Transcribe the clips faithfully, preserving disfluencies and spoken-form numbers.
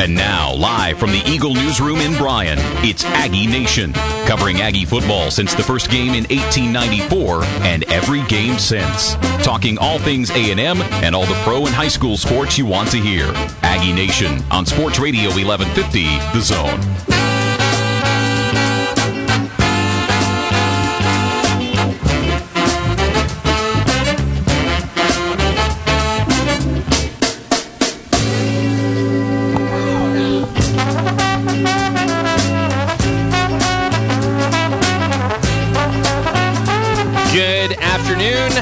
And now, live from the Eagle Newsroom in Bryan, it's Aggie Nation, covering Aggie football since the first game in eighteen ninety-four and every game since. Talking all things A and M and all the pro and high school sports you want to hear. Aggie Nation on Sports Radio eleven fifty, The Zone. Good afternoon.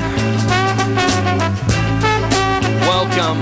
Welcome,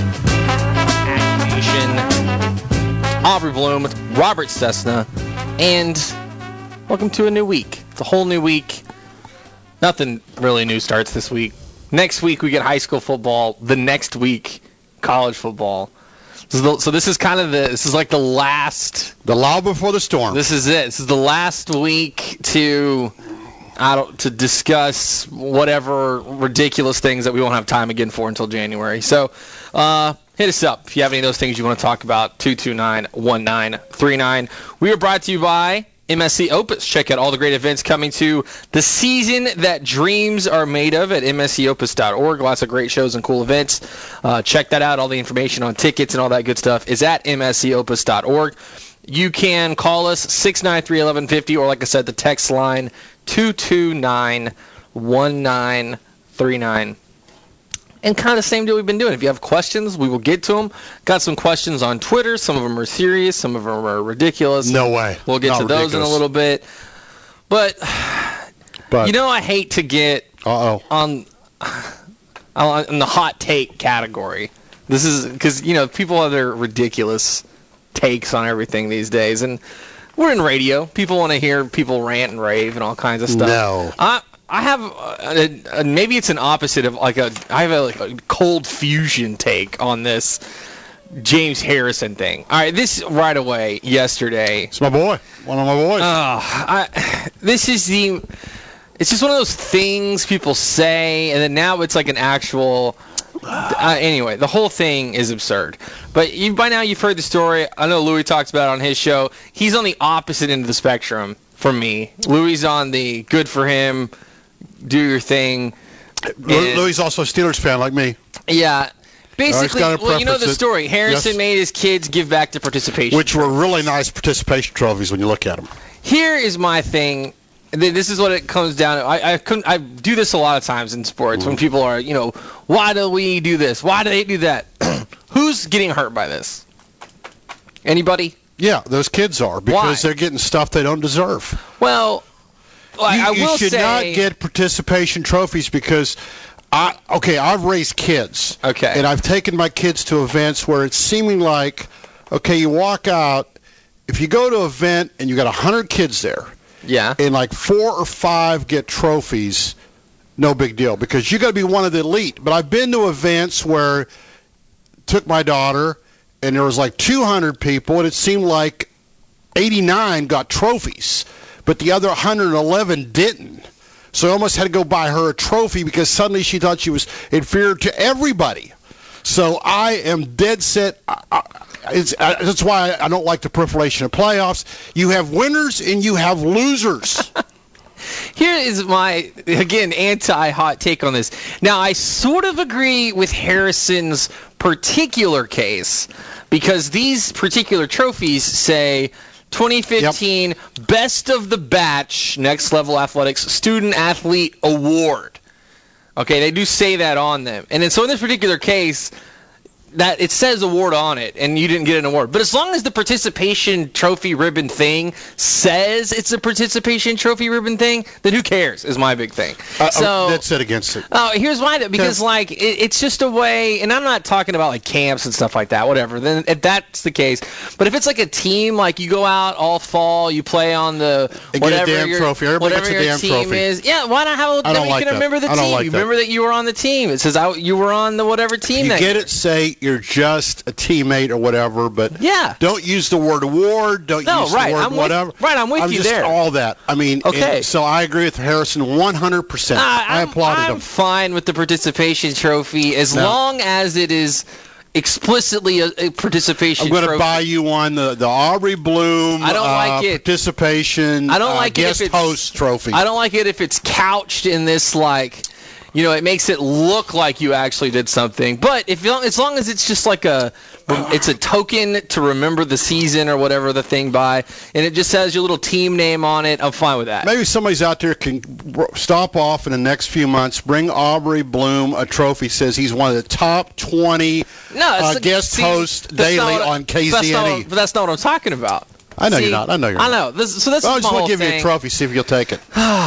Aggie Nation. Aubrey Bloom, Robert Cessna, and welcome to a new week. It's a whole new week. Nothing really new starts this week. Next week we get high school football. The next week, college football. So, the, so this is kind of the. This is like the last. The lull before the storm. This is it. This is the last week to. I don't, to discuss whatever ridiculous things that we won't have time again for until January. So uh, hit us up if you have any of those things you want to talk about, two two nine, one nine three nine. We are brought to you by M S C Opus. Check out all the great events coming to the season that dreams are made of at M S C opus dot org. Lots of great shows and cool events. Uh, check that out. All the information on tickets and all that good stuff is at M S C opus dot org. You can call us six nine three, one one five zero, or like I said, the text line two two nine, one nine three nine. And kind of the same deal we've been doing. If you have questions, we will get to them. Got some questions on Twitter. Some of them are serious. Some of them are ridiculous. No way. We'll get Not to those ridiculous. in a little bit. But, But you know, I hate to get uh-oh. on, on the hot take category. This is because, you know, people have their ridiculous takes on everything these days. And we're in radio. People want to hear people rant and rave and all kinds of stuff. No. I I have a, a, maybe it's an opposite of like a I have a, like a cold fusion take on this James Harrison thing. All right, this right away yesterday. It's my boy. One of my boys. Uh, I, this is the. It's just one of those things people say, and then now it's like an actual. Uh, anyway, the whole thing is absurd. But you, by now you've heard the story. I know Louis talks about it on his show. He's on the opposite end of the spectrum from me. Louis is on the good for him, do your thing. Louis is also a Steelers fan like me. Yeah. Basically, got a well, you know the preference story. Harrison yes. made his kids give back to participation. Which were really nice participation trophies when you look at them. Here is my thing. This is what it comes down to. I, I couldn't. I do this a lot of times in sports when people are, you know, why do we do this? Why do they do that? Who's getting hurt by this? Anybody? Yeah, those kids are because Why? they're getting stuff they don't deserve. Well, I, you, I you will should say, not get participation trophies because I okay, I've raised kids. Okay. And I've taken my kids to events where it's seeming like, okay, you walk out, if you go to an event and you got one hundred kids there, yeah, and like four or five get trophies, no big deal because you got to be one of the elite. But I've been to events where took my daughter and there was like two hundred people and it seemed like eighty-nine got trophies, but the other one hundred eleven didn't. So I almost had to go buy her a trophy because suddenly she thought she was inferior to everybody. So I am dead set. I, I, It's, uh, that's why I don't like the proliferation of playoffs. You have winners and you have losers. Here is my, again, anti-hot take on this. Now, I sort of agree with Harrison's particular case because these particular trophies say twenty fifteen yep. Best of the Batch Next Level Athletics Student Athlete Award. Okay, they do say that on them. And then, so in this particular case, that it says award on it, and you didn't get an award. But as long as the participation trophy ribbon thing says it's a participation trophy ribbon thing, then who cares? Is my big thing. Uh, so that's it against it. Oh, here's why. Because like it, it's just a way, and I'm not talking about like camps and stuff like that. Whatever. Then if that's the case, but if it's like a team, like you go out all fall, you play on the and whatever get a damn your trophy. Everybody whatever gets a your damn team trophy. is. Yeah. Why not have? A, I don't then like you can that. remember the I don't team. like you that. remember that you were on the team. It says I, you were on the whatever team. You that get year. it. Say you're just a teammate or whatever, but yeah. don't use the word award. Don't no, use right. the word I'm whatever. With, right, I'm with I'm you just there. All that. I mean, okay. And so I agree with Harrison one hundred percent. Uh, I I'm, applauded I'm him. fine with the participation trophy as No. long as it is explicitly a, a participation I'm going to trophy. buy you one, the, the Aubrey Bloom I don't uh, like it. participation I don't uh, like it guest if it's, host trophy. I don't like it if it's couched in this, like, you know, it makes it look like you actually did something. But if you, as long as it's just like a, it's a token to remember the season or whatever the thing by, and it just has your little team name on it, I'm fine with that. Maybe somebody's out there can stop off in the next few months, bring Aubrey Bloom a trophy, says he's one of the top twenty no, uh, a, guest see, hosts daily what, on K Z N E. That's not, but that's not what I'm talking about. I know see, you're not. I know you're not. I know. This, so this well, is I just my want whole to give thing. you a trophy, see if you'll take it.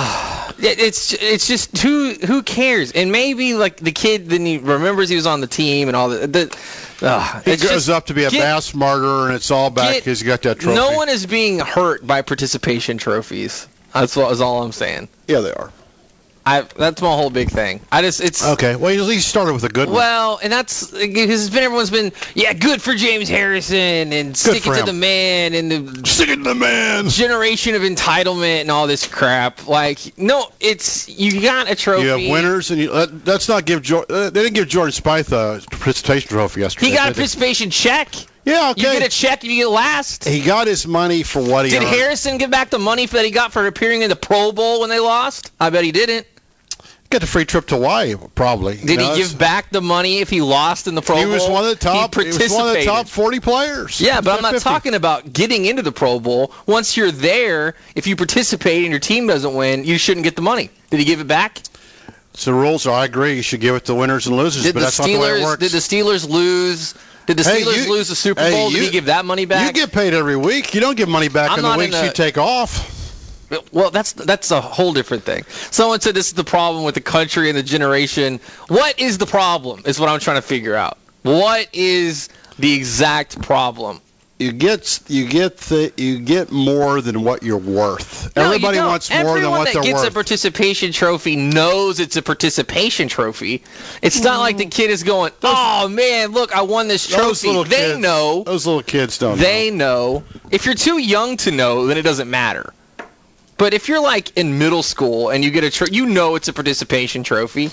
It's it's just who who cares? And maybe like the kid then he remembers he was on the team and all that. The, uh, he it's grows just, up to be a get, bass martyr, and it's all back because you got that trophy. No one is being hurt by participation trophies. That's what is all I'm saying. Yeah, they are. I that's my whole big thing. I just it's okay. Well, at least started with a good one. Well, and that's because it's been everyone's been yeah good for James Harrison and sticking to the man and the sticking to the man generation of entitlement and all this crap. Like no, it's you got a trophy. You have winners, and you, uh, let's not give George, uh, they didn't give Jordan Spieth a participation trophy yesterday. He got a participation check. Yeah, okay. You get a check if you get last. He got his money for what he Did earned. Harrison give back the money that he got for appearing in the Pro Bowl when they lost? I bet he didn't. Get the free trip to Hawaii, probably. Did you know, he give back the money if he lost in the Pro Bowl? He was one of the top. He, he was one of the top forty players. Yeah, but I'm not fifty. Talking about getting into the Pro Bowl. Once you're there, if you participate and your team doesn't win, you shouldn't get the money. Did he give it back? So the rules are, I agree, you should give it to winners and losers, did but the that's Steelers, not the way it works. Did the Steelers lose? Did the Steelers hey, you, lose the Super hey, Bowl? You, did he give that money back? You get paid every week. You don't give money back I'm in the weeks in a, you take off. Well, that's that's a whole different thing. Someone said this is the problem with the country and the generation. What is the problem is what I'm trying to figure out. What is the exact problem? You get you get the, you get more than what you're worth. No, Everybody you don't. wants more Everyone than what that they're gets worth. a participation trophy knows it's a participation trophy. It's not like the kid is going, "Oh man, look, I won this trophy." They kids, know. Those little kids don't. They know. know. If you're too young to know, then it doesn't matter. But if you're like in middle school and you get a tro- you know it's a participation trophy.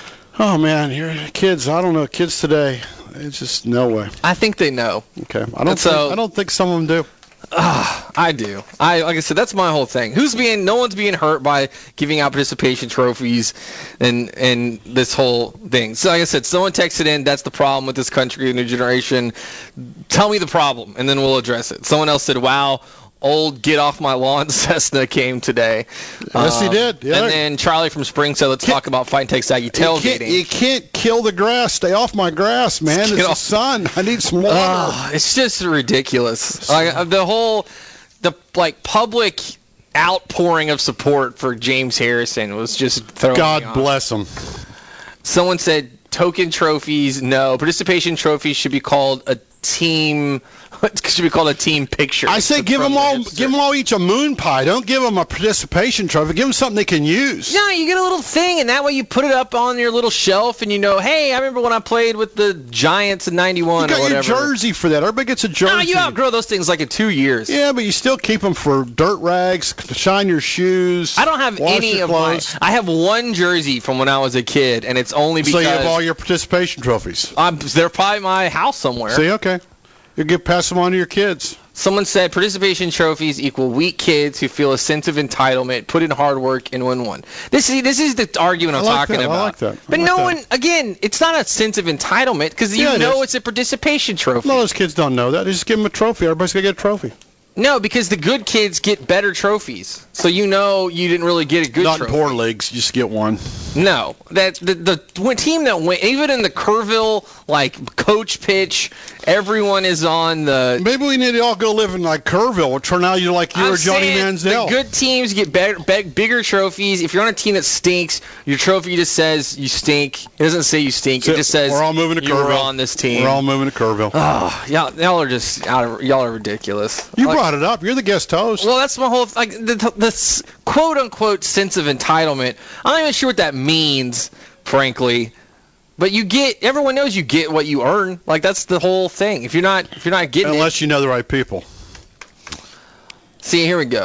Oh man, you're kids. I don't know kids today. It's just no way. I think they know. Okay, I don't. So, think, I don't think some of them do. Uh, I do. I like I said, that's my whole thing. Who's being? No one's being hurt by giving out participation trophies and and this whole thing. So like I said, someone texted in. That's the problem with this country, the new generation. Tell me the problem, and then we'll address it. Someone else said, "Wow." Old get off my lawn Cessna came today. Yes, um, he did. Yeah. And then Charlie from Spring said, let's talk about Fighting Texas Aggie tailgating. You, you can't kill the grass. Stay off my grass, man. It's the sun. I need some water. Uh, it's just ridiculous. Like, the whole, the like public outpouring of support for James Harrison was just throwing God me off. bless him. Someone said token trophies, no. Participation trophies should be called a team... It should be called a team picture. I say give them all, give them all each a moon pie. Don't give them a participation trophy. Give them something they can use. No, you get a little thing, and that way you put it up on your little shelf, and you know, hey, I remember when I played with the Giants in ninety-one you got or whatever. your jersey for that. Everybody gets a jersey. No, you outgrow those things like in two years. Yeah, but you still keep them for dirt rags, to shine your shoes. I don't have any of mine. I have one jersey from when I was a kid, and it's only because so you have all your participation trophies. I'm, they're probably in my house somewhere. See, okay. You get pass them on to your kids. Someone said participation trophies equal weak kids who feel a sense of entitlement, put in hard work, and win one. This is this is the argument I'm I like talking that. about. I like that. I but like no that. one, again, it's not a sense of entitlement because you Yeah, it know is. it's a participation trophy. No, those kids don't know that. They just give them a trophy. Everybody's going to get a trophy. No, because the good kids get better trophies. So you know you didn't really get a good Not trophy. in poor leagues. You just get one. No, that the the team that went, even in the Kerrville like coach pitch, everyone is on the. Maybe we need to all go live in like Kerrville or turn out you like you I'm or Johnny saying Manziel. The good teams get better, be, bigger trophies. If you're on a team that stinks, your trophy just says you stink. It doesn't say you stink. So it just says we're all moving to you Kerrville. were on this team. We're all moving to Kerrville. Oh, y'all, y'all are just out of, y'all are ridiculous. You Like, brought it up. You're the guest host. Well, that's my whole like the, the quote unquote sense of entitlement. I'm not even sure what that means, frankly. But you get everyone knows you get what you earn. Like that's the whole thing. If you're not if you're not getting Unless it, you know the right people. see, here we go.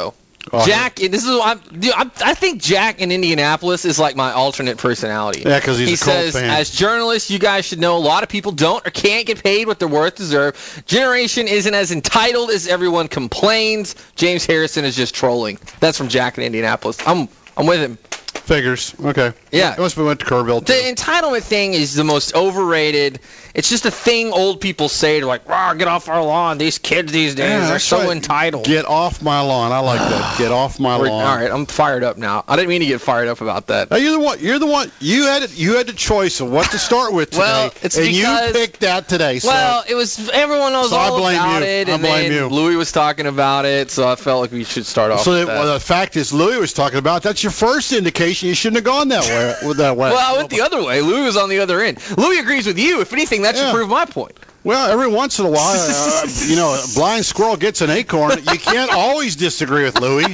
Oh, Jack, this is I'm, dude, I'm, I think Jack in Indianapolis is like my alternate personality. Yeah, because he's he a Colts says, fan. as journalists, you guys should know a lot of people don't or can't get paid what they're worth deserve. Generation isn't as entitled as everyone complains. James Harrison is just trolling. That's from Jack in Indianapolis. I'm I'm with him. Figures. Okay. Yeah. It must have went to Kerrville, too. The entitlement thing is the most overrated. It's just a thing old people say to like, "Rah, get off our lawn. These kids these days Yeah, are that's so right. entitled." Get off my lawn. I like that. Get off my We're- lawn. all right, I'm fired up now. I didn't mean to get fired up about that. Now, you're the one. You're the one. You had it. You had the choice of what to start with today, Well, it's and because- you picked that today. So. Well, it was everyone knows So I all blame about you. it, I and blame then you. Louis was talking about it, so I felt like we should start off So with the, that. well, the fact is, Louis was talking about. That's your first indication. You shouldn't have gone that way. With that way. Well, I went the other way. Louis was on the other end. Louis agrees with you. If anything, that should Yeah. prove my point. Well, every once in a while, uh, you know, a blind squirrel gets an acorn. You can't always disagree with Louis.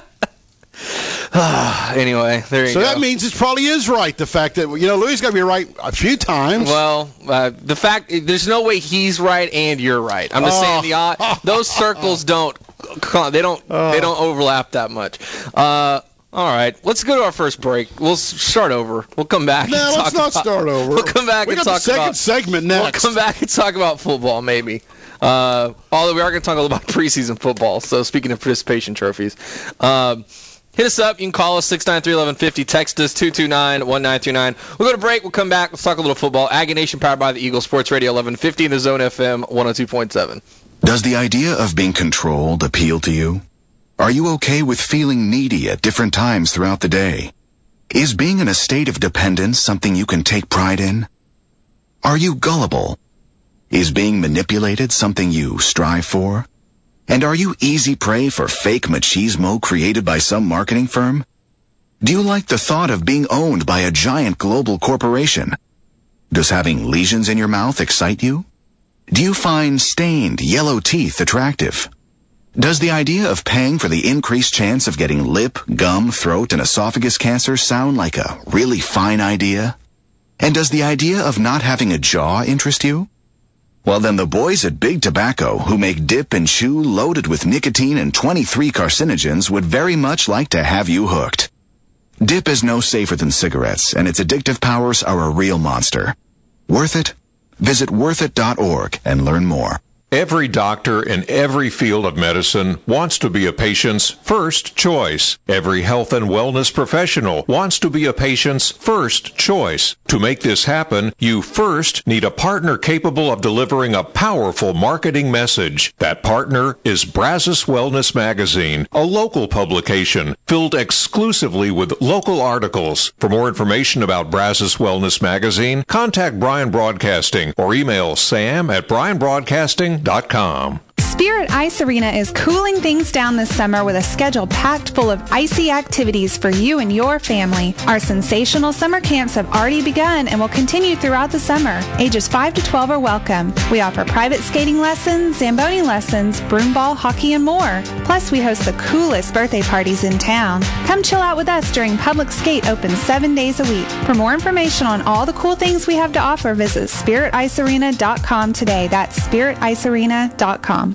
Anyway, there you So go. that means it probably is right. The fact that you know Louis got to be right a few times. Well, uh, the fact there's no way he's right and you're right. I'm just Oh. saying the odd, those circles don't they don't Oh. they don't overlap that much. Uh, all right, let's go to our first break. We'll s- start over. We'll come back. no, and let's talk not about, start over. We'll come back we and got talk the second about. segment We'll next. come back and talk about football, maybe. Uh, although we are going to talk a little about preseason football. So speaking of participation trophies, um, hit us up. You can call us six nine three, one one five zero. Text us two two nine, one nine two nine. We'll go to break. We'll come back. Let's talk a little football. Aggie Nation powered by the Eagle Sports Radio eleven fifty and the Zone F M one oh two point seven. Does the idea of being controlled appeal to you? Are you okay with feeling needy at different times throughout the day? Is being in a state of dependence something you can take pride in? Are you gullible? Is being manipulated something you strive for? And are you easy prey for fake machismo created by some marketing firm? Do you like the thought of being owned by a giant global corporation? Does having lesions in your mouth excite you? Do you find stained yellow teeth attractive? Does the idea of paying for the increased chance of getting lip, gum, throat, and esophagus cancer sound like a really fine idea? And does the idea of not having a jaw interest you? Well, then the boys at Big Tobacco, who make dip and chew loaded with nicotine and twenty-three carcinogens, would very much like to have you hooked. Dip is no safer than cigarettes, and its addictive powers are a real monster. Worth it? Visit worth it dot org and learn more. Every doctor in every field of medicine wants to be a patient's first choice. Every health and wellness professional wants to be a patient's first choice. To make this happen, you first need a partner capable of delivering a powerful marketing message. That partner is Brazos Wellness Magazine, a local publication filled exclusively with local articles. For more information about Brazos Wellness Magazine, contact Brian Broadcasting or email sam at brian broadcasting dot com. Spirit Ice Arena is cooling things down this summer with a schedule packed full of icy activities for you and your family. Our sensational summer camps have already begun and will continue throughout the summer. Ages five to twelve are welcome. We offer private skating lessons, Zamboni lessons, broomball, hockey, and more. Plus, we host the coolest birthday parties in town. Come chill out with us during Public Skate, open seven days a week. For more information on all the cool things we have to offer, visit spirit ice arena dot com today. That's spirit ice arena dot com.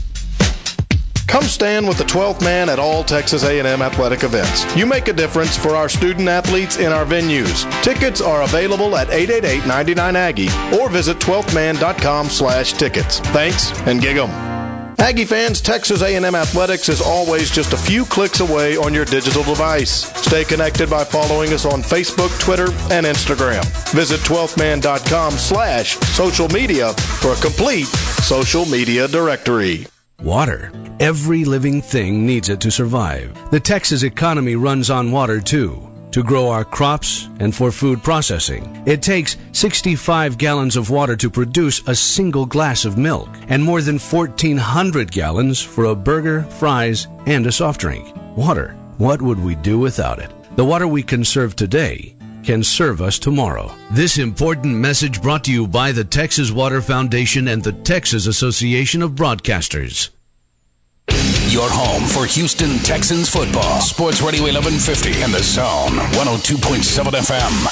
Come stand with the twelfth man at all Texas A and M athletic events. You make a difference for our student athletes in our venues. Tickets are available at eight eight eight, nine nine Aggie or visit twelfth man dot com slash tickets. Thanks and gig 'em. Aggie fans, Texas A and M Athletics is always just a few clicks away on your digital device. Stay connected by following us on Facebook, Twitter, and Instagram. Visit twelfth man dot com slash social media for a complete social media directory. Water. Every living thing needs it to survive. The Texas economy runs on water too. To grow our crops and for food processing, it takes sixty-five gallons of water to produce a single glass of milk, and more than fourteen hundred gallons for a burger, fries, and a soft drink. Water. What would we do without it? The water we conserve today can serve us tomorrow. This important message brought to you by the Texas Water Foundation and the Texas Association of Broadcasters. Your home for Houston Texans football. Sports Radio eleven fifty and the Zone one oh two point seven F M.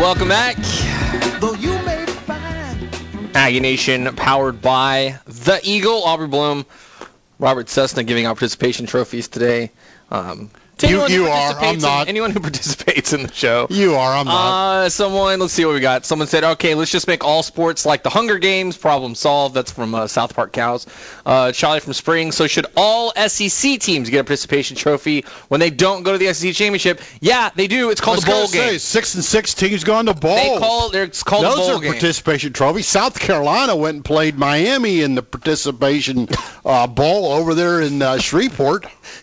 Welcome back. Aggie Nation, powered by The Eagle. Aubrey Bloom, Robert Cessna giving out participation trophies today. Um, to You, anyone you who are. I'm participates in- not. Anyone who participates in the show. You are. I'm not. Uh, someone, let's see what we got. Someone said, okay, let's just make all sports like the Hunger Games. Problem solved. That's from uh, South Park Cows. Uh, Charlie from Spring. So should all S E C teams get a participation trophy when they don't go to the S E C championship? Yeah, they do. It's called I was the bowl gonna say, game. six and six teams going to bowl. They call it's called Those the bowl are game. participation trophies. South Carolina went and played Miami in the participation uh, bowl over there in uh, Shreveport.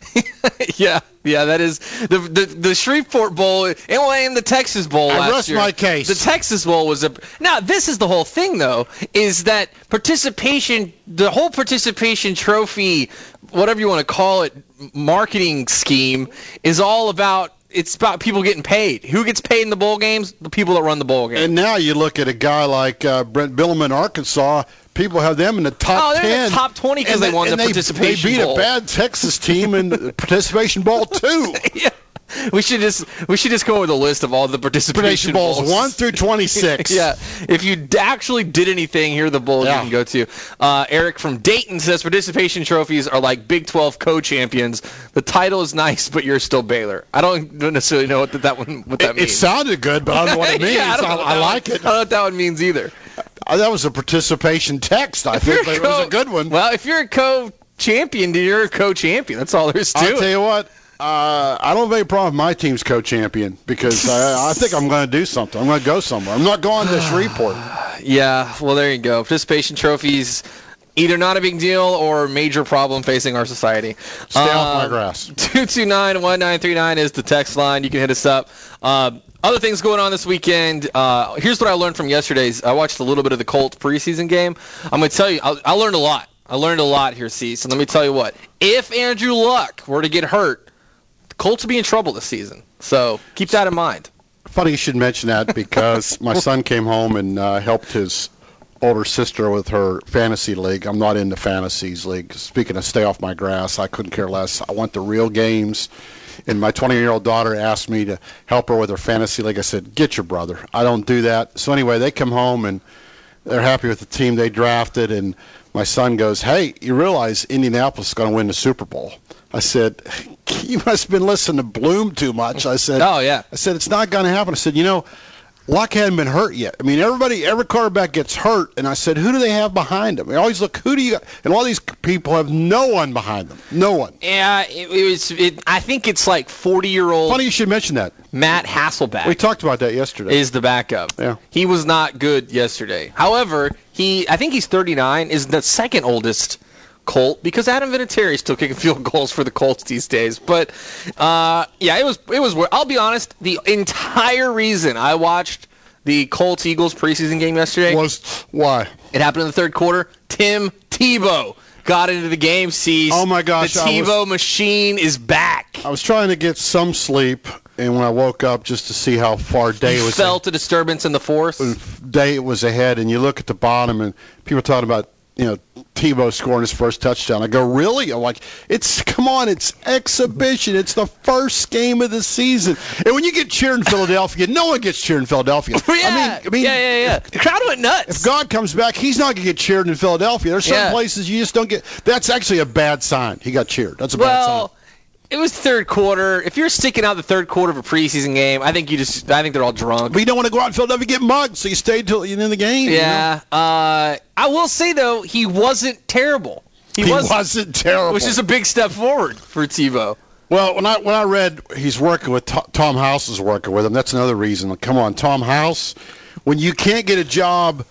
yeah, yeah, that is the the, the Shreveport Bowl and and the Texas Bowl I last rest year. my case. The Texas Bowl was a now. This is the whole thing, though, is that participation, the whole participation trophy, whatever you want to call it, marketing scheme is all about. It's about people getting paid. Who gets paid in the bowl games? The people that run the bowl game. And now you look at a guy like uh, Brent Bielema in Arkansas. People have them in the top oh, they're ten. in the top twenty because they, they won the they, participation They beat bowl. a bad Texas team in the participation bowl too. yeah. We should just we should just go with a list of all the participation bowls, bowls. one through twenty-six. yeah, if you d- actually did anything, here are the bowls Yeah. you can go to. Uh, Eric from Dayton says participation trophies are like Big twelve co-champions. The title is nice, but you're still Baylor. I don't necessarily know what that, that one what that It, means. it sounded good, but I don't know what it means. yeah, I, don't know I, what I that like one, it. I don't know what that one means either. Uh, that was a participation text, I If think, you're but a it was co- a good one. Well, if you're a co-champion, then you're a co-champion. That's all there is to I'll it. tell you what. Uh, I don't have any problem with my team's co-champion because I, I think I'm going to do something. I'm going to go somewhere. I'm not going to Shreveport. Yeah, well, there you go. Participation trophies, either not a big deal or major problem facing our society. Stay uh, off my grass. two two nine, one nine three nine is the text line. You can hit us up. Uh, other things going on this weekend. Uh, here's what I learned from yesterday's. I watched a little bit of the Colts preseason game. I'm going to tell you, I, I learned a lot. I learned a lot here, C. So let me tell you what. If Andrew Luck were to get hurt, the Colts would be in trouble this season. So keep that in mind. Funny you should mention that because my son came home and uh, helped his older sister with her fantasy league. I'm not into fantasies league. Speaking of stay off my grass, I couldn't care less. I want the real games. And my twenty-year-old daughter asked me to help her with her fantasy league. I said, get your brother. I don't do that. So anyway, they come home and they're happy with the team they drafted. And my son goes, hey, you realize Indianapolis is going to win the Super Bowl. I said, you must have been listening to Bloom too much. I said, oh, yeah. I said, it's not going to happen. I said, you know, Luck hadn't been hurt yet. I mean, everybody, every quarterback gets hurt. And I said, who do they have behind them? I always look, who do you got? And all these people have no one behind them. No one. Yeah, it, it was. It, I think it's like forty-year-old Funny you should mention that. Matt Hasselbeck. We talked about that yesterday. Is the backup. Yeah. He was not good yesterday. However, he I think he's thirty-nine, is the second oldest Colt because Adam Vinatieri is still kicking field goals for the Colts these days. But uh, yeah, it was it was. I'll be honest. The entire reason I watched the Colts Eagles preseason game yesterday was why it happened in the third quarter. Tim Tebow got into the game. Sees oh my gosh, the I Tebow was, machine is back. I was trying to get some sleep, and when I woke up just to see how far day you was, felt a disturbance in the fourth. Day was ahead, and you look at the bottom, and people talking about you know Tebow scoring his first touchdown. I go, really? I'm like, it's come on, it's exhibition. It's the first game of the season, and when you get cheered in Philadelphia, no one gets cheered in Philadelphia. yeah, I mean, I mean, yeah, yeah, yeah. The crowd went nuts. If God comes back, he's not going to get cheered in Philadelphia. There's certain Yeah. places you just don't get. That's actually a bad sign. He got cheered. That's a bad Well, sign. it was third quarter. If you're sticking out the third quarter of a preseason game, I think you just I think they're all drunk. But you don't want to go out in Philadelphia and get mugged, so you stayed till you're in the game. Yeah. You know? uh, I will say, though, he wasn't terrible. He, he wasn't, wasn't terrible. Which is a big step forward for Tebow. Well, when I when I read he's working with Tom House is working with him, that's another reason. Come on, Tom House. When you can't get a job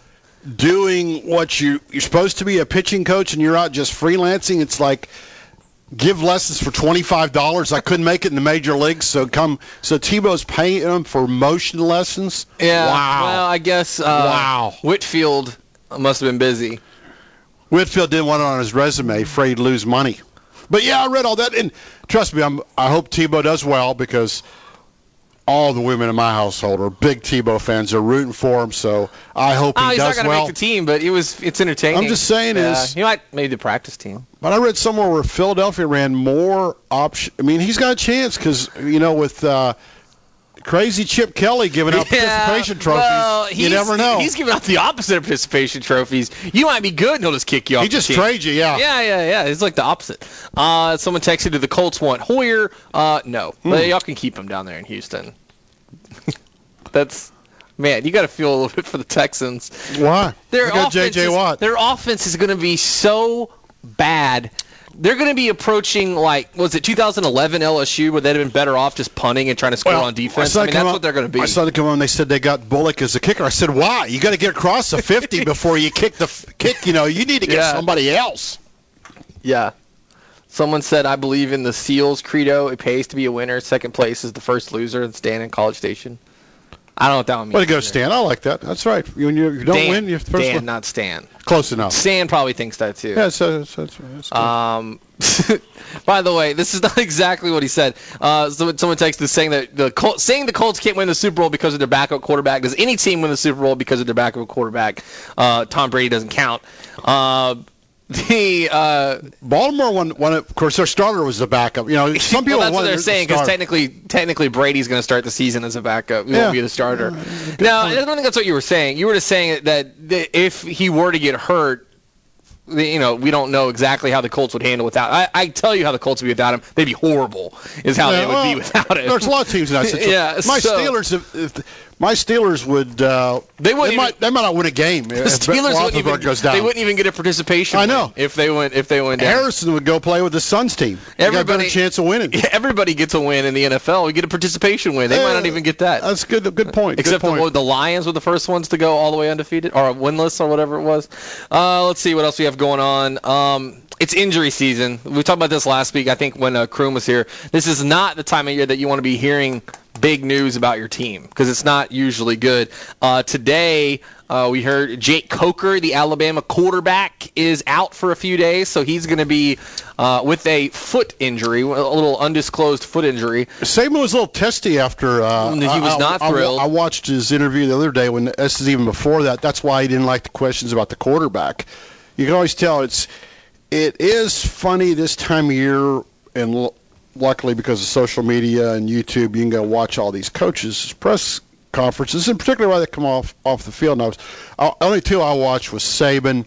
doing what you you're supposed to be, a pitching coach, and you're out just freelancing, it's like give lessons for twenty-five dollars. I couldn't make it in the major leagues, so come. So Tebow's paying him for motion lessons. Yeah. Wow. Well, I guess. Uh, wow. Whitfield must have been busy. Whitfield didn't want it on his resume, afraid to lose money. But yeah, I read all that, and trust me, I'm, I hope Tebow does well because all the women in my household are big Tebow fans. They're rooting for him, so I hope he oh, he's does not going to well. make the team, but it was it's entertaining. I'm just saying yeah, is he might maybe the practice team. But I read somewhere where Philadelphia ran more option. I mean, he's got a chance because you know with uh, Crazy Chip Kelly giving out yeah, participation trophies. Well, you never know. He's giving out the opposite of participation trophies. You might be good, and he'll just kick you off. He just the team. trades you, yeah. Yeah, yeah, yeah. It's like the opposite. Uh, someone texted, "Do the Colts want Hoyer?" Uh, no, Hmm. but y'all can keep him down there in Houston. That's man, you got to feel a little bit for the Texans. Why? Their They got offense, J J is, Watt. their offense is going to be so bad. They're going to be approaching, like, was it two thousand eleven L S U, where they'd have been better off just punting and trying to score Well, on defense? I I mean, that's on, what they're going to be. I saw them come on. They said they got Bullock as a kicker. I said, why? You got to get across the fifty before you kick the f- kick. You know, you need to get Yeah. somebody else. Yeah. Someone said, I believe in the SEALs credo. It pays to be a winner. Second place is the first loser. And Stan in College Station. I don't know what that one means. Way to go, Stan. I like that. That's right. You, when you, you don't Dan, win, you're the first Dan, one. not Stan. Close enough. Stan probably thinks that, too. Yeah, so, so, so, that's good. Um, by the way, this is not exactly what he said. Uh, someone, someone texted saying that the Col- saying the Colts can't win the Super Bowl because of their backup quarterback. Does any team win the Super Bowl because of their backup quarterback? Uh, Tom Brady doesn't count. Uh, the uh, Baltimore won, won it. Of course, their starter was the backup. You know, some people well, that's won what they're the saying because starter. technically, technically Brady's going to start the season as a backup. He Yeah. won't be the starter. No, I don't think that's what you were saying. You were just saying that, that if he were to get hurt, the- you know, we don't know exactly how the Colts would handle without. I, I tell you how the Colts would be without him. They'd be horrible. Is how Yeah, they would well, be without him. There's a lot of teams in that situation. Yeah, my so- Steelers, if, if my Steelers would, uh, They wouldn't might, even- they might not win a game. The Steelers wouldn't even. goes down. They wouldn't even get a participation. I know. win if they went. If they went down. Harrison would go play with the Suns team. They got a Everybody- better chance of winning. Yeah, everybody gets a win in the N F L. We get a participation win. They might not Uh, even get that. That's good. Good point. Except good point. The, the Lions were the first ones to go all the way undefeated or winless or whatever it was. Uh, let's see what else we have going on. Um, it's injury season. We talked about this last week, I think, when uh, Kroom was here. This is not the time of year that you want to be hearing big news about your team because it's not usually good. Uh, today, uh, we heard Jake Coker, the Alabama quarterback, is out for a few days, so he's going to be uh, with a foot injury, a little undisclosed foot injury. Saban was a little testy after. Uh, He was I, not I, thrilled. I, I watched his interview the other day. When this is even before that. That's why he didn't like the questions about the quarterback. You can always tell it's. It is funny this time of year, and l- luckily because of social media and YouTube, you can go watch all these coaches' press conferences, and particularly why they come off off the field. And I was uh, only two I watched was Saban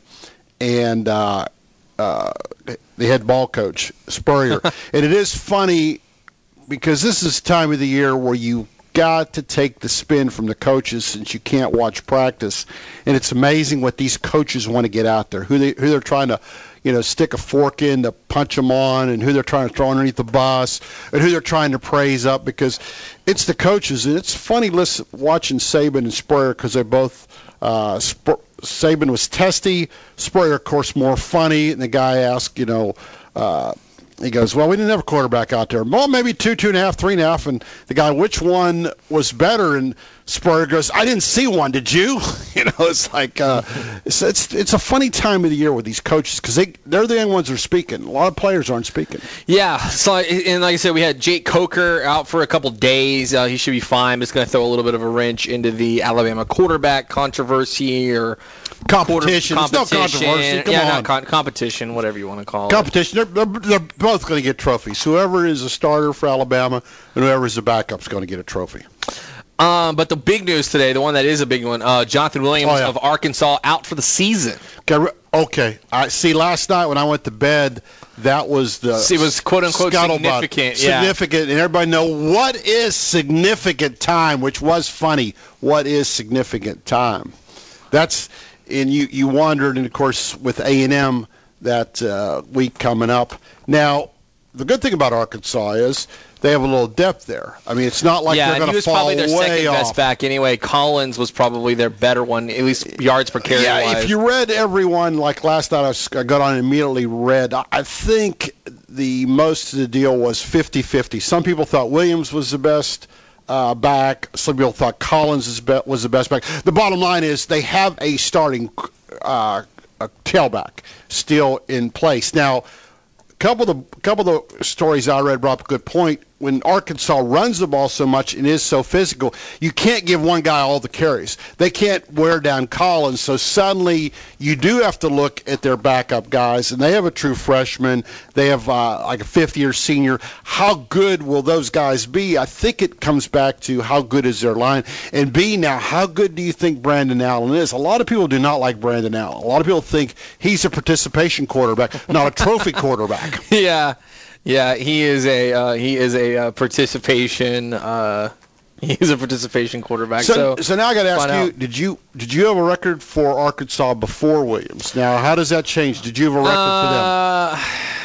and uh, uh, the head ball coach Spurrier, and it is funny because this is the time of the year where you got to take the spin from the coaches since you can't watch practice, and it's amazing what these coaches want to get out there, who they who they're trying to, you know, stick a fork in to punch them on, and who they're trying to throw underneath the bus, and who they're trying to praise up, because it's the coaches, and it's funny listen, watching Saban and Spurrier because they both. Uh, Sp- Saban was testy, Spurrier, of course, more funny, and the guy asked, you know. Uh, He goes, well, we didn't have a quarterback out there. Well, maybe two, two and a half, three and a half. And the guy, which one was better? And Spurrier goes, I didn't see one. Did you? You know, it's like uh, it's, it's it's a funny time of the year with these coaches because they they're the only ones that are speaking. A lot of players aren't speaking. Yeah, so and like I said, we had Jake Coker out for a couple days. Uh, he should be fine. Just going to throw a little bit of a wrench into the Alabama quarterback controversy or Competition. Quarter, It's no controversy. Come yeah, on. not con- competition, whatever you want to call Competition. They're, they're, they're both going to get trophies. Whoever is a starter for Alabama and whoever is the backup is going to get a trophy. it. Um, but the big news today, the one that is a big one, uh, Jonathan Williams Oh, yeah. of Arkansas out for the season. Okay. okay. I see. Last night when I went to bed, that was the It was quote unquote scuttlebutt. significant. Yeah. Significant, and everybody know what is significant time, which was funny. What is significant time? That's and you you wondered, and of course with A and M that uh, week coming up. Now, the good thing about Arkansas is they have a little depth there. I mean, it's not like yeah, they're and going he to was fall probably their way second off. best back anyway. Collins was probably their better one, at least yards per carry Yeah, wise. if you read everyone, like last night I, was, I got on and immediately read, I, I think the most of the deal was fifty-fifty. Some people thought Williams was the best uh, back. Some people thought Collins is be- was the best back. The bottom line is they have a starting uh, a tailback still in place. Now, a couple of the, couple of the stories I read brought up a good point. when Arkansas runs the ball so much and is so physical, you can't give one guy all the carries. They can't wear down Collins, so suddenly you do have to look at their backup guys, and they have a true freshman. They have uh, like a fifth-year senior. How good will those guys be? I think it comes back to how good is their line. And B, now, how good do you think Brandon Allen is? A lot of people do not like Brandon Allen. A lot of people think he's a participation quarterback, not a trophy quarterback. Yeah. Yeah, he is a uh, he is a uh, participation uh, he is a participation quarterback. So, so, so now I got to ask you: out. Did you did you have a record for Arkansas before Williams? Now, how does that change? Did you have a record uh,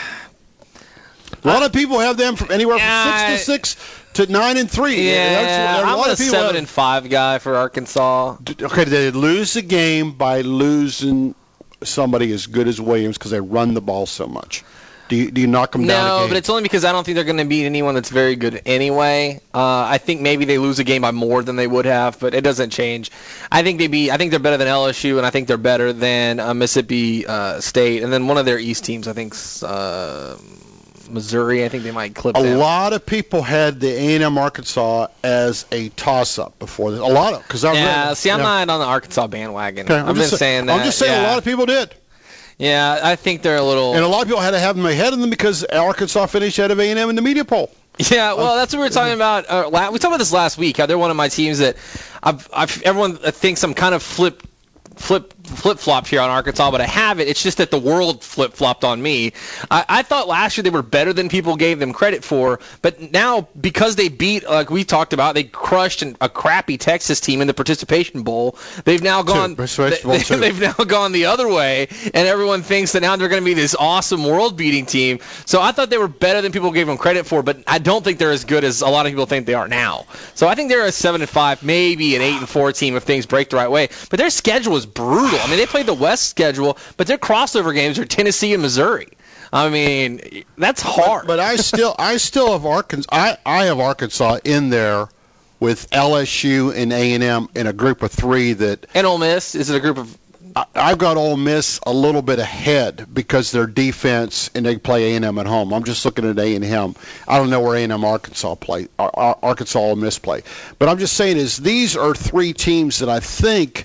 for them? A lot of people have them from anywhere from uh, six to six to nine and three. Yeah, That's, a I'm lot a of people seven have, and five guy for Arkansas. Okay, did they lose the game by losing somebody as good as Williams because they run the ball so much? Do you, do you knock them down? No, but it's only because I don't think they're going to beat anyone that's very good anyway. Uh, I think maybe they lose a game by more than they would have, but it doesn't change. I think they be. I think they're better than L S U, and I think they're better than uh, Mississippi uh, State, and then one of their East teams. I think uh, Missouri. I think they might clip a them. lot of people had the A and M Arkansas as a toss-up before this. A lot of because I yeah. read, See, I'm yeah. not on the Arkansas bandwagon. Okay, I've I'm been just, saying that. I'm just saying yeah. a lot of people did. Yeah, I think they're a little. And a lot of people had to have them ahead of them because Arkansas finished ahead of A and M in the media poll. Yeah, well, that's what we were talking about. Uh, la- we talked about this last week. How they're one of my teams that I've, I've everyone thinks I'm kind of flip, flip, flip flopped here on Arkansas, but I haven't. It's just that the world flip flopped on me. I, I thought last year they were better than people gave them credit for, but now because they beat, like we talked about, they crushed an, a crappy Texas team in the Participation Bowl. They've now gone. They, they, they've now gone the other way, and everyone thinks that now they're going to be this awesome world-beating team. So I thought they were better than people gave them credit for, but I don't think they're as good as a lot of people think they are now. So I think they're a seven and five, maybe an eight and four team if things break the right way. But their schedule is brutal. I mean, they played the West schedule, but their crossover games are Tennessee and Missouri. I mean, that's hard. But, but I still, I still have Arkansas. I, I have Arkansas in there with L S U and A and M in a group of three. That and Ole Miss, is it a group of? I, I've got Ole Miss a little bit ahead because their defense and they play A and M at home. I'm just looking at A and M. I don't know where A and M Arkansas play, Arkansas Ole Miss play. But I'm just saying is these are three teams that I think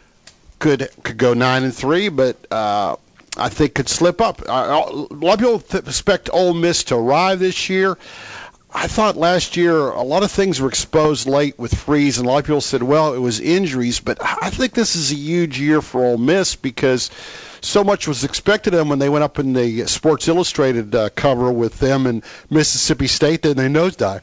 could could go nine and three, but uh, I think could slip up. Uh, a lot of people th- expect Ole Miss to arrive this year. I thought last year a lot of things were exposed late with Freeze, and a lot of people said, well, it was injuries. But I think this is a huge year for Ole Miss because so much was expected of them when they went up in the Sports Illustrated uh, cover with them and Mississippi State. Then they nosedive.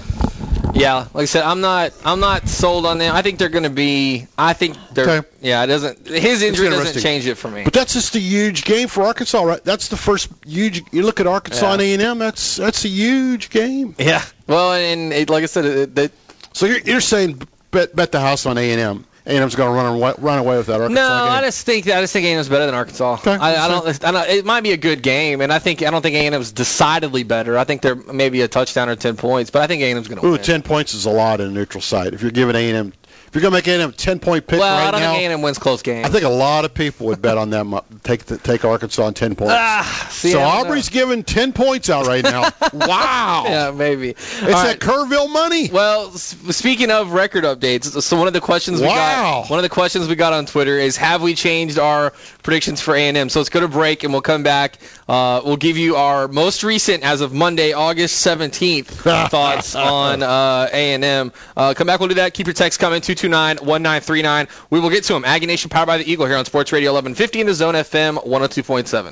Yeah, like I said, I'm not I'm not sold on them. I think they're going to be. I think they're. Okay. Yeah, it doesn't. His injury doesn't change it for me. But that's just a huge game for Arkansas, right? That's the first huge. You look at Arkansas Yeah. and A and M. That's that's a huge game. Yeah. Well, and it, like I said, it, it, so you're, you're saying bet bet the house on A and M. A and M's going to run away, run away with that Arkansas no, game. I just think I just think A and M's better than Arkansas. Okay. I, I don't. I don't. It might be a good game, and I think I don't think A and M's decidedly better. I think they're maybe a touchdown or ten points, but I think A and M's going to Ooh, win. ten points is a lot in a neutral site. If you're giving A and M, if you're going to make A and M a ten-point pick well, right I don't now, think A and M wins close games. I think a lot of people would bet on them. Take the, take Arkansas on ten points. Ah, see, so I don't Aubrey's know. giving ten points out right now. Wow. Yeah, maybe. It's All that right. Kerrville money. Well, s- speaking of record updates, so one of the questions we Wow. got, one of the questions we got on Twitter is, have we changed our predictions for A and M? So let's go to break, and we'll come back. Uh, we'll give you our most recent, as of Monday, August seventeenth, thoughts on uh, A and M. Uh, come back, we'll do that. Keep your text coming, two two nine, one nine three nine. We will get to them. Aggie Nation, powered by the Eagle, here on Sports Radio eleven fifty in the Zone F M one oh two point seven.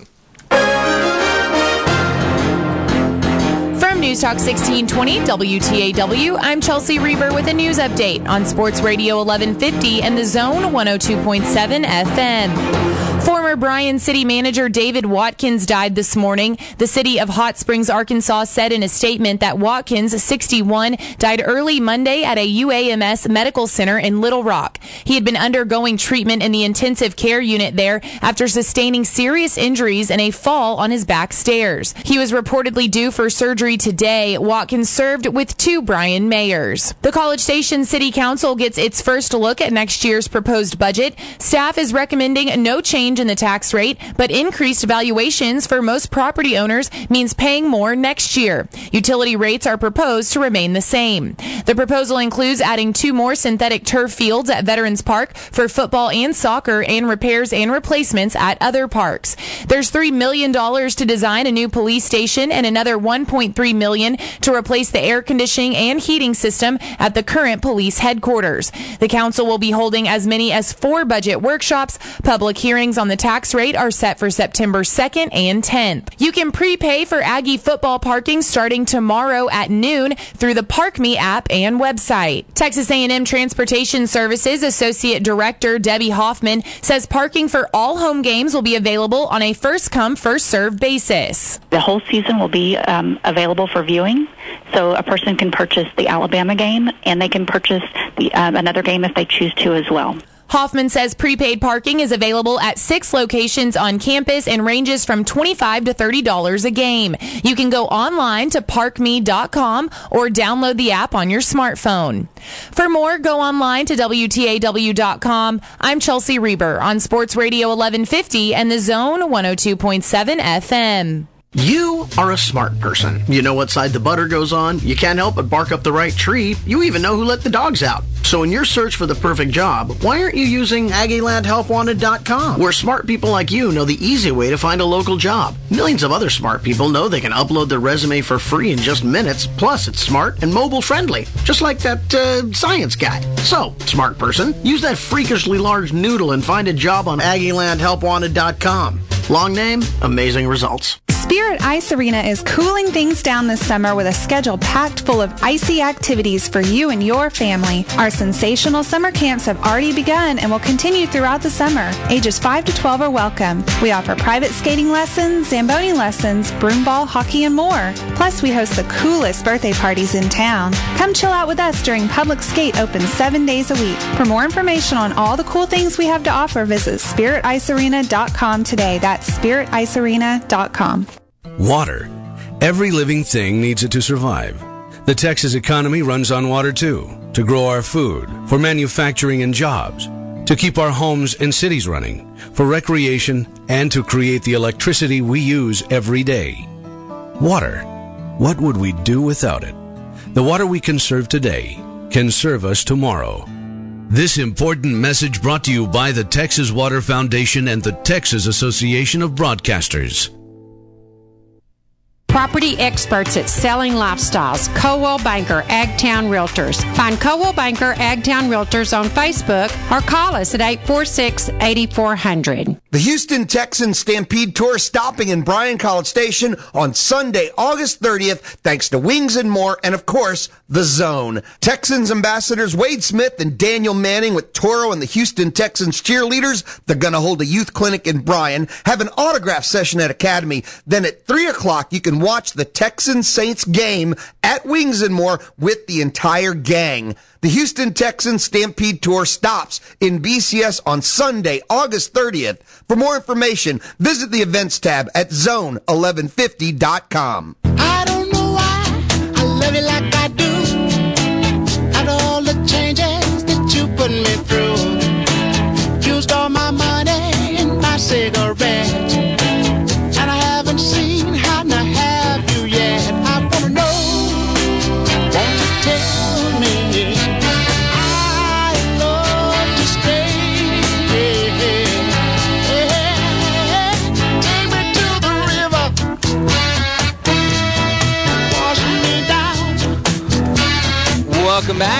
From News Talk sixteen twenty W T A W, I'm Chelsea Reber with a news update on Sports Radio eleven fifty and the Zone one oh two point seven F M. Former Bryan City Manager David Watkins died this morning. The city of Hot Springs, Arkansas said in a statement that Watkins, sixty-one, died early Monday at a U A M S medical center in Little Rock. He had been undergoing treatment in the intensive care unit there after sustaining serious injuries in a fall on his back stairs. He was reportedly due for surgery today. Watkins served with two Bryan mayors. The College Station City Council gets its first look at next year's proposed budget. Staff is recommending no change change in the tax rate, but increased valuations for most property owners means paying more next year. Utility rates are proposed to remain the same. The proposal includes adding two more synthetic turf fields at Veterans Park for football and soccer and repairs and replacements at other parks. There's three million dollars to design a new police station and another one point three million dollars to replace the air conditioning and heating system at the current police headquarters. The council will be holding as many as four budget workshops. Public hearings on the tax rate are set for September second and tenth. You can prepay for Aggie football parking starting tomorrow at noon through the Park Me app and website. Texas A and M Transportation Services Associate Director Debbie Hoffman says parking for all home games will be available on a first-come, first-served basis. The whole season will be um, available for viewing, so a person can purchase the Alabama game, and they can purchase the, um, another game if they choose to as well. Hoffman says prepaid parking is available at six locations on campus and ranges from twenty-five dollars to thirty dollars a game. You can go online to park me dot com or download the app on your smartphone. For more, go online to W T A W dot com. I'm Chelsea Reber on Sports Radio eleven fifty and The Zone one oh two point seven F M. You are a smart person. You know what side the butter goes on. You can't help but bark up the right tree. You even know who let the dogs out. So in your search for the perfect job, why aren't you using Aggie Land Help Wanted dot com, where smart people like you know the easy way to find a local job? Millions of other smart people know they can upload their resume for free in just minutes. Plus, it's smart and mobile friendly, just like that uh, science guy. So, smart person, use that freakishly large noodle and find a job on Aggie Land Help Wanted dot com. Long name, amazing results. Spirit Ice Arena is cooling things down this summer with a schedule packed full of icy activities for you and your family. Our sensational summer camps have already begun and will continue throughout the summer. Ages five to twelve are welcome. We offer private skating lessons, Zamboni lessons, broomball, hockey, and more. Plus, we host the coolest birthday parties in town. Come chill out with us during Public Skate, open seven days a week. For more information on all the cool things we have to offer, visit spirit ice arena dot com today. That's spirit ice arena dot com. Water. Every living thing needs it to survive. The Texas economy runs on water too, to grow our food, for manufacturing and jobs, to keep our homes and cities running, for recreation, and to create the electricity we use every day. Water. What would we do without it? The water we conserve today can serve us tomorrow. This important message brought to you by the Texas Water Foundation and the Texas Association of Broadcasters. Property experts at Selling Lifestyles, Coldwell Banker, Agtown Realtors. Find Coldwell Banker, Agtown Realtors on Facebook or call us at eight four six, eight four zero zero. The Houston Texans Stampede Tour stopping in Bryan College Station on Sunday, August thirtieth, thanks to Wings and More and, of course, The Zone. Texans ambassadors Wade Smith and Daniel Manning with Toro and the Houston Texans cheerleaders. They're going to hold a youth clinic in Bryan, have an autograph session at Academy. Then at three o'clock, you can watch the Texans Saints game at Wings and More with the entire gang. The Houston Texans Stampede Tour stops in B C S on Sunday, August thirtieth. For more information, visit the events tab at zone eleven fifty dot com. I don't know why I love you like I do. After all the changes that you put me through, used all my money and my cigarettes, and I haven't seen how to have you yet. I want to know, won't you tell me? Welcome back.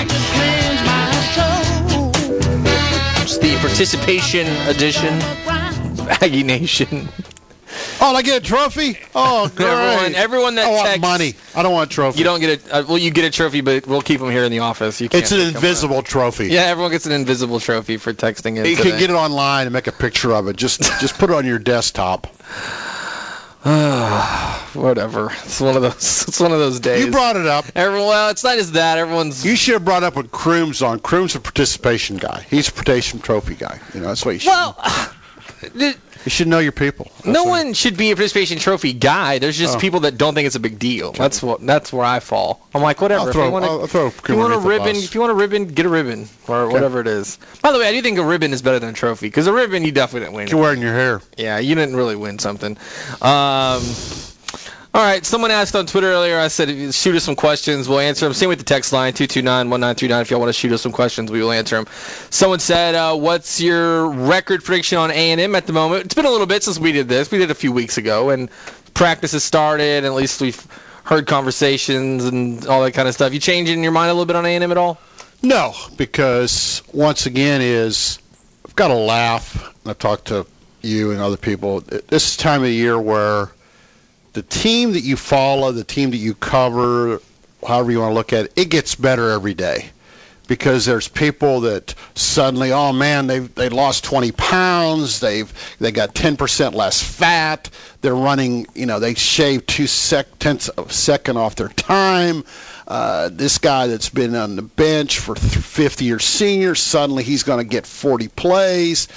It's the participation edition of Aggie Nation. Oh, did I get a trophy? Oh, great. everyone, everyone that I want texts, money. I don't want a trophy. You don't get a. Uh, well, you get a trophy, but we'll keep them here in the office. You can't it's an invisible trophy. Yeah, everyone gets an invisible trophy for texting in. You today. can get it online and make a picture of it. Just, just put it on your desktop. Whatever. It's one of those. It's one of those days. You brought it up. Everyone. Well, it's not just that. Everyone's. You should have brought up what Croom's on. Croom's a participation guy. He's a participation trophy guy. You know, that's what you should. Well, The, you should know your people. That's no one should be a participation trophy guy. There's just Oh. people that don't think it's a big deal. That's what. That's where I fall. I'm like, whatever. I'll if throw, you want I'll to, throw if you want a underneath the ribbon, bus. if you want a ribbon, get a ribbon or Okay. whatever it is. By the way, I do think a ribbon is better than a trophy because a ribbon you definitely didn't win. You're wearing your hair. Yeah, you didn't really win something. Um, all right, someone asked on Twitter earlier, I said, if you shoot us some questions, we'll answer them. Same with the text line, two two nine, one nine three nine. If y'all want to shoot us some questions, we will answer them. Someone said, uh, what's your record prediction on A and M at the moment? It's been a little bit since we did this. We did it a few weeks ago, and practice has started, and at least we've heard conversations and all that kind of stuff. You changing your mind a little bit on A and M at all? No, because once again is I've got to laugh. And I've talked to you and other people. This is the time of the year where the team that you follow, the team that you cover, however you want to look at it, it gets better every day. Because there's people that suddenly, oh man, they they lost twenty pounds, they've they got ten percent less fat, they're running, you know, they shaved two sec, tenths of a second off their time. Uh, this guy that's been on the bench for fifty-year seniors, suddenly he's going to get forty plays.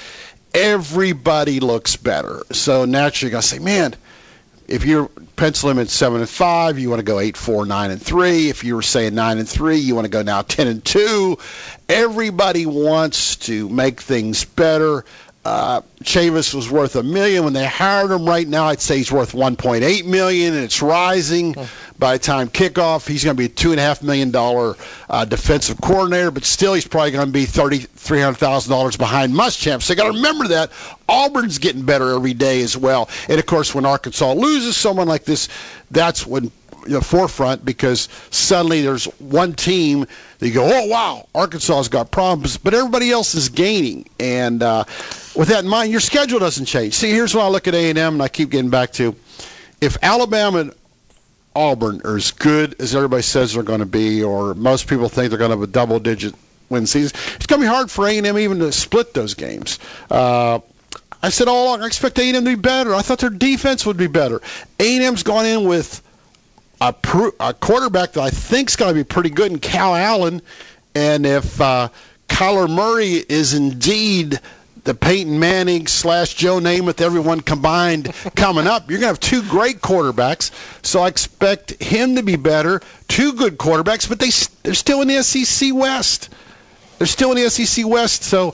Everybody looks better. So naturally you're going to say, man, if you're pencil him at seven and five, you want to go eight, four, nine and three. If you were saying nine and three, you want to go now ten and two. Everybody wants to make things better. Uh, Chavis was worth a million when they hired him. Right now, I'd say he's worth one point eight million, and it's rising. By the time kickoff, he's going to be a two and a half million dollar uh, defensive coordinator, but still, he's probably going to be thirty, three hundred thousand dollars behind Muschamp. So you got to remember that Auburn's getting better every day as well. And of course, when Arkansas loses someone like this, that's when the forefront, because suddenly there's one team that you go, oh wow, Arkansas's got problems, but everybody else is gaining. And uh, with that in mind, your schedule doesn't change. See, here's when I look at A and M, and I keep getting back to, if Alabama and Auburn are as good as everybody says they're going to be, or most people think they're going to have a double-digit win season, it's going to be hard for A and M even to split those games. Uh, I said all along, I expect A and M to be better. I thought their defense would be better. A and M's gone in with a, pr- a quarterback that I think is going to be pretty good in Cal Allen, and if uh, Kyler Murray is indeed the Peyton Manning slash Joe Namath, everyone combined coming up, you're going to have two great quarterbacks. So I expect him to be better. Two good quarterbacks, but they, they're still in the S E C West. They're still in the S E C West. So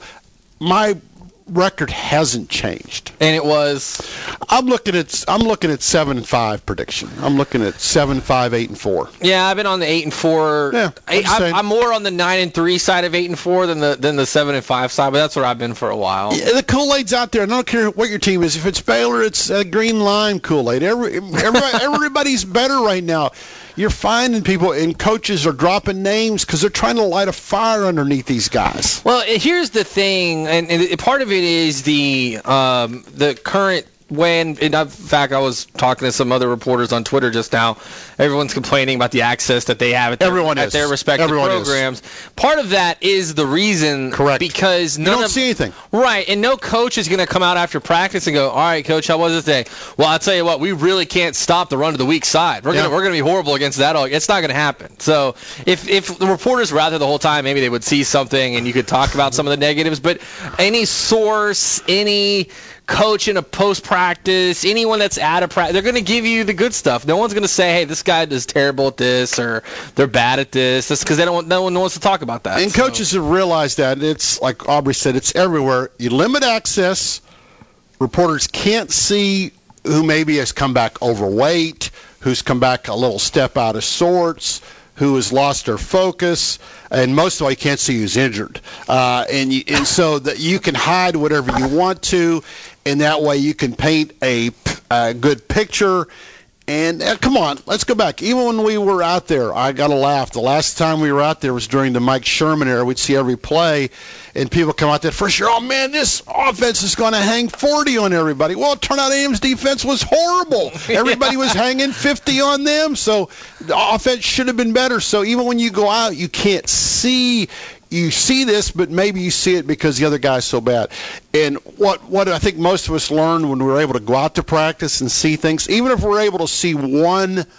my record hasn't changed. And it was? I'm looking at I'm looking at seven and five prediction. I'm looking at seven, five, eight and four. Yeah, I've been on the eight and four. Yeah, I, I'm, I'm more on the nine and three side of eight and four than the than the seven and five side, but that's where I've been for a while. Yeah, the Kool-Aid's out there. I don't care what your team is. If it's Baylor, it's uh, green lime Kool-Aid. Every, everybody, everybody's better right now. You're finding people, and coaches are dropping names because they're trying to light a fire underneath these guys. Well, here's the thing, and, and part of it is the um, the current when, and in fact, I was talking to some other reporters on Twitter just now. Everyone's complaining about the access that they have at their, Everyone at is. their respective Everyone programs. Is. Part of that is the reason. Correct. Because none you don't of, see anything. Right, and no coach is going to come out after practice and go, all right, coach, how was it today? Well, I'll tell you what, we really can't stop the run to the weak side. We're yeah. going we're gonna be horrible against that. It's not going to happen. So if, if the reporters were out there the whole time, maybe they would see something and you could talk about some of the negatives. But any source, any coach in a post-practice, anyone that's out of practice, they're going to give you the good stuff. No one's going to say, hey, this guy is terrible at this or they're bad at this. That's because they don't want, no one wants to talk about that. And so. Coaches have realized that. It's like Aubrey said, it's everywhere. You limit access. Reporters can't see who maybe has come back overweight, who's come back a little step out of sorts, who has lost their focus, and most of all, you can't see who's injured. Uh, and you, and so that you can hide whatever you want to, and that way you can paint a, a good picture. And uh, come on, let's go back. Even when we were out there, I got to laugh. The last time we were out there was during the Mike Sherman era. We'd see every play, and people come out there first year, oh, man, this offense is going to hang forty on everybody. Well, it turned out A and M's defense was horrible. Everybody was hanging fifty on them, so the offense should have been better. So even when you go out, you can't see you see this, but maybe you see it because the other guy's so bad. And what what I think most of us learned when we were able to go out to practice and see things, even if we're able to see one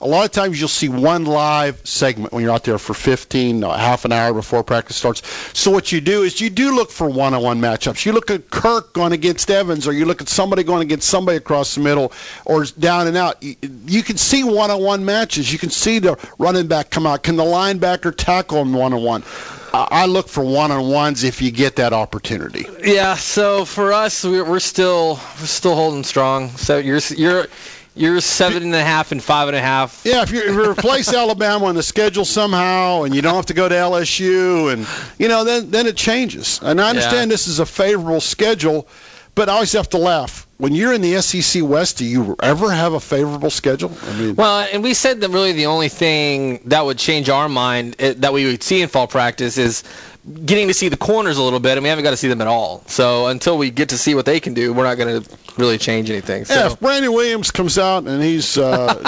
a lot of times you'll see one live segment when you're out there for fifteen, uh, half an hour before practice starts. So what you do is you do look for one-on-one matchups. You look at Kirk going against Evans, or you look at somebody going against somebody across the middle, or down and out. You, you can see one-on-one matches. You can see the running back come out. Can the linebacker tackle him one-on-one? I look for one-on-ones if you get that opportunity. Yeah. So for us, we're, we're still we're still holding strong. So you're you're you're seven and a half and five and a half. Yeah. If you, if you replace Alabama on the schedule somehow, and you don't have to go to L S U, and you know, then then it changes. And I understand Yeah. this is a favorable schedule, but I always have to laugh. When you're in the S E C West, do you ever have a favorable schedule? I mean, Well, and we said that really the only thing that would change our mind eh, that we would see in fall practice is getting to see the corners a little bit, and we haven't got to see them at all. So until we get to see what they can do, we're not going to really change anything. So. yeah, if Brandon Williams comes out and he's uh,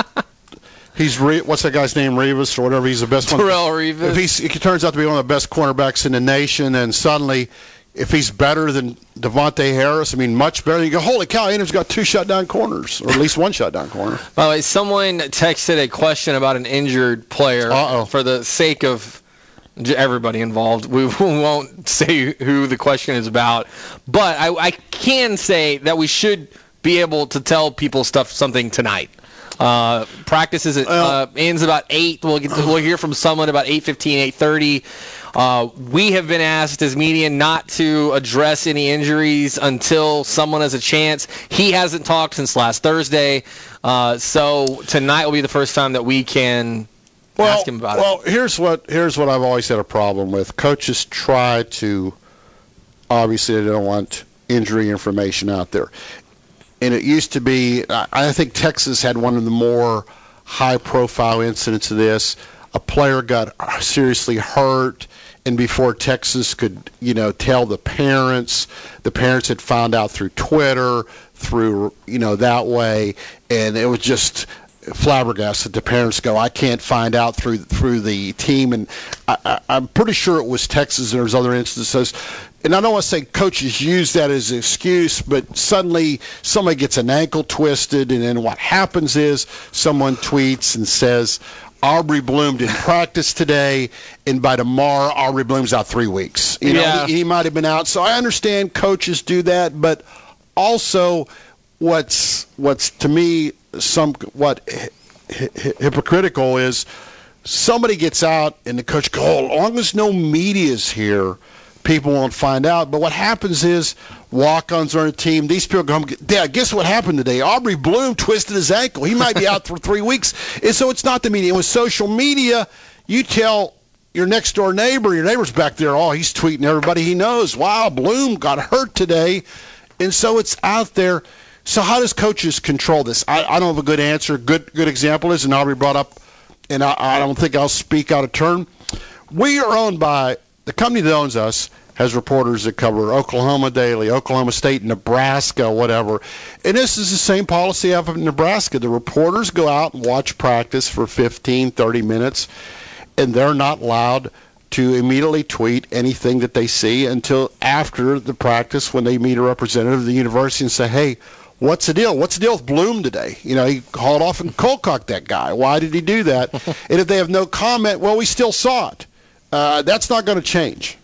he's Re- what's that guy's name, Revis or whatever, he's the best one. Terrell Revis. If he's, if he turns out to be one of the best cornerbacks in the nation, and suddenly, if he's better than Devontae Harris, I mean, much better, you go, holy cow, Andrew's got two shutdown corners, or at least one shutdown corner. By the way, someone texted a question about an injured player. Uh-oh. For the sake of j- everybody involved, we won't say who the question is about. But I, I can say that we should be able to tell people stuff something tonight. Uh, practice is at, uh, ends about eight. We'll get to, we'll hear from someone about eight fifteen, eight thirty. Uh, we have been asked as media not to address any injuries until someone has a chance. He hasn't talked since last Thursday, uh, so tonight will be the first time that we can well, ask him about well, it. Well, here's what here's what I've always had a problem with. Coaches try to, obviously, they don't want injury information out there. And it used to be, I think Texas had one of the more high-profile incidents of this. A player got seriously hurt, and before Texas could, you know, tell the parents, the parents had found out through Twitter, through, you know, that way, and it was just flabbergasted. The parents go, I can't find out through through the team, and I, I, I'm pretty sure it was Texas, and there's other instances. And I don't want to say coaches use that as an excuse, but suddenly somebody gets an ankle twisted, and then what happens is someone tweets and says, Aubrey Bloom didn't practice today, and by tomorrow, Aubrey Bloom's out three weeks. You know, Yeah. he, he might have been out. So I understand coaches do that, but also what's what's to me somewhat hi- hi- hypocritical is somebody gets out, and the coach goes, oh, as long as no media's here, people won't find out. But what happens is walk-ons are on a team. These people come, Dad, guess what happened today? Aubrey Bloom twisted his ankle. He might be out for three weeks. And so it's not the media. With social media, you tell your next-door neighbor, your neighbor's back there, oh, he's tweeting everybody he knows. Wow, Bloom got hurt today. And so it's out there. So how does coaches control this? I, I don't have a good answer. Good good example is, and Aubrey brought up, and I, I don't think I'll speak out of turn. We are owned by, the company that owns us has reporters that cover Oklahoma Daily, Oklahoma State, Nebraska, whatever. And this is the same policy I have in Nebraska. The reporters go out and watch practice for fifteen, thirty minutes, and they're not allowed to immediately tweet anything that they see until after the practice when they meet a representative of the university and say, hey, what's the deal? What's the deal with Bloom today? You know, he hauled off and cold-cocked that guy. Why did he do that? And if they have no comment, well, we still saw it. Uh, that's not going to change.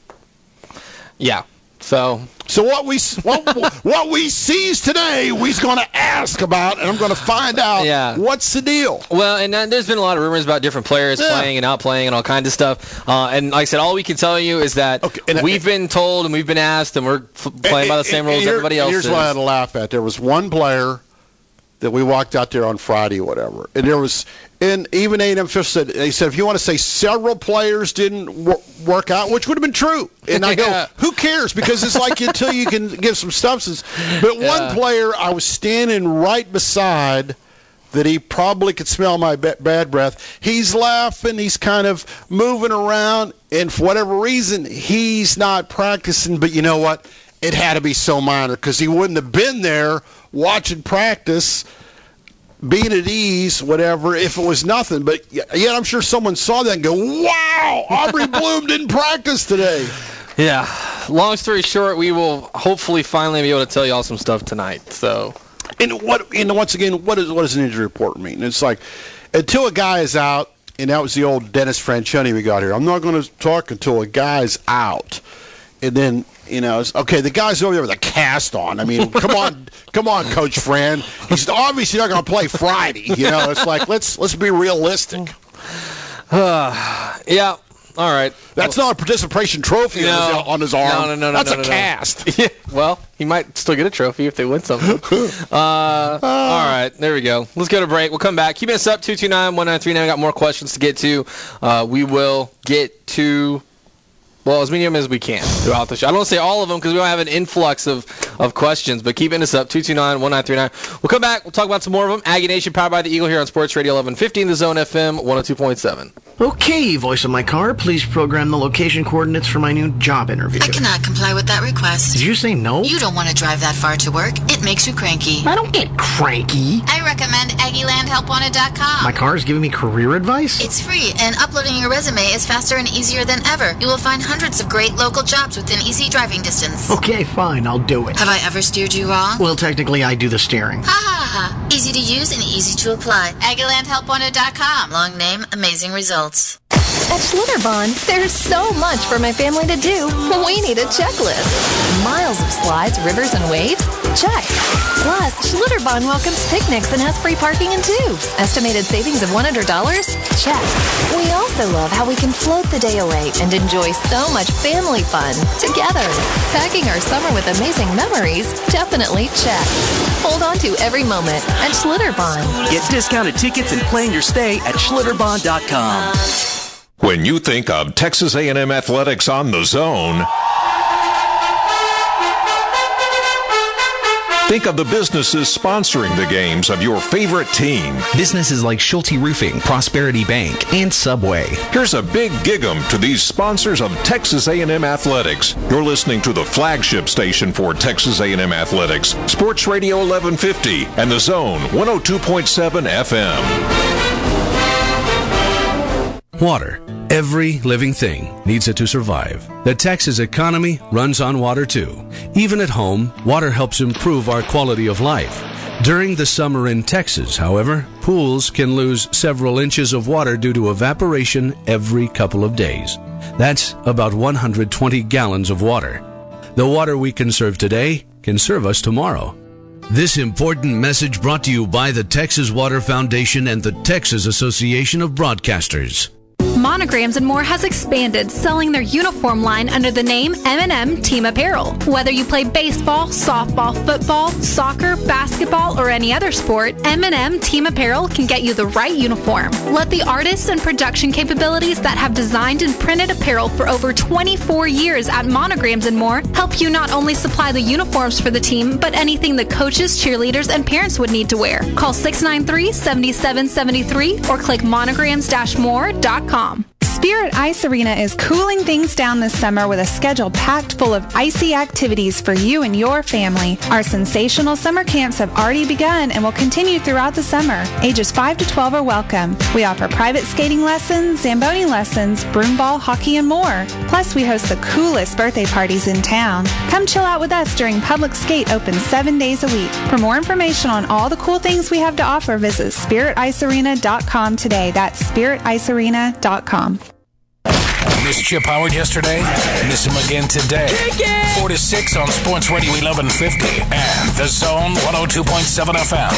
Yeah. So so what we what, what we sees today, we're going to ask about, and I'm going to find out Yeah. what's the deal. Well, and uh, there's been a lot of rumors about different players Yeah. playing and not playing and all kinds of stuff. Uh, and like I said, all we can tell you is that and- we've been told and we've been asked, and we're f- playing by the same rules as Here- everybody else Here's is. what I had to laugh at. There was one player that we walked out there on Friday or whatever, and there was, and even A and M officials said, they said, if you want to say several players didn't wor- work out, which would have been true. And I go, Yeah. who cares? Because it's like until you can give some substance. But Yeah. one player I was standing right beside that he probably could smell my ba- bad breath. He's laughing. He's kind of moving around. And for whatever reason, he's not practicing. But you know what? It had to be so minor because he wouldn't have been there watching practice, being at ease, whatever, if it was nothing. But yet I'm sure someone saw that and go, wow, Aubrey Bloom didn't practice today. Yeah. Long story short, we will hopefully finally be able to tell you all some stuff tonight. So, And what, you know, once again, what is what does an injury report mean? It's like, until a guy is out, and that was the old Dennis Franchione we got here. I'm not going to talk until a guy's out. And then, you know, it's, okay, the guy's over there with a cast on. I mean, come on, come on, Coach Fran. He's obviously not going to play Friday. You know, it's like, let's let's be realistic. Uh, yeah, all right. That's not a participation trophy no, on, his, on his arm. No, no, no, That's no, a no, cast. No. Yeah, well, he might still get a trophy if they win something. uh, uh, all right, there we go. Let's go to break. We'll come back. Keep us up, two two nine, one nine three nine. We got more questions to get to. Uh, we will get to... Well, as many of them as we can throughout the show. I don't want to say all of them because we don't have an influx of, of questions, but keeping us up, two two nine, one nine three nine. We'll come back. We'll talk about some more of them. Aggie Nation, powered by the Eagle here on Sports Radio eleven fifty in the Zone F M one oh two point seven. Okay, voice of my car, please program the location coordinates for my new job interview. I cannot comply with that request. Did you say no? You don't want to drive that far to work. It makes you cranky. I don't get cranky. I recommend Aggie Land Help Wanted dot com. My car is giving me career advice? It's free, and uploading your resume is faster and easier than ever. You will find hundreds of great local jobs within easy driving distance. Okay, fine, I'll do it. Have I ever steered you wrong? Well, technically, I do the steering. Ha ha ha. Easy to use and easy to apply. Aggie Land Help Wanted dot com. Long name, amazing results. At Schlitterbahn, there's so much for my family to do. We need a checklist. Miles of slides, rivers, and waves? Check. Plus, Schlitterbahn welcomes picnics and has free parking and tubes. Estimated savings of one hundred dollars? Check. We also love how we can float the day away and enjoy so much family fun together. Packing our summer with amazing memories? Definitely check. Hold on to every moment at Schlitterbahn. Get discounted tickets and plan your stay at Schlitterbahn dot com. When you think of Texas A and M Athletics on the Zone, think of the businesses sponsoring the games of your favorite team. Businesses like Schulte Roofing, Prosperity Bank, and Subway. Here's a big gig-em to these sponsors of Texas A and M Athletics. You're listening to the flagship station for Texas A and M Athletics, Sports Radio eleven fifty, and the Zone one oh two point seven F M. Water. Every living thing needs it to survive. The Texas economy runs on water too. Even at home, water helps improve our quality of life. During the summer in Texas, however, pools can lose several inches of water due to evaporation every couple of days. That's about one hundred twenty gallons of water. The water we conserve today can serve us tomorrow. This important message brought to you by the Texas Water Foundation and the Texas Association of Broadcasters. Monograms and More has expanded, selling their uniform line under the name M and M Team Apparel. Whether you play baseball, softball, football, soccer, basketball, or any other sport, M and M Team Apparel can get you the right uniform. Let the artists and production capabilities that have designed and printed apparel for over twenty-four years at Monograms and More help you not only supply the uniforms for the team, but anything the coaches, cheerleaders, and parents would need to wear. Call six nine three, seven seven seven three or click monograms dash more dot com. Spirit Ice Arena is cooling things down this summer with a schedule packed full of icy activities for you and your family. Our sensational summer camps have already begun and will continue throughout the summer. Ages five to twelve are welcome. We offer private skating lessons, Zamboni lessons, broomball, hockey, and more. Plus, we host the coolest birthday parties in town. Come chill out with us during Public Skate, open seven days a week. For more information on all the cool things we have to offer, visit spirit ice arena dot com today. That's spirit ice arena dot com. Missed Chip Howard yesterday? Miss him again today. four to six on Sports Radio eleven fifty and The Zone one oh two point seven F M.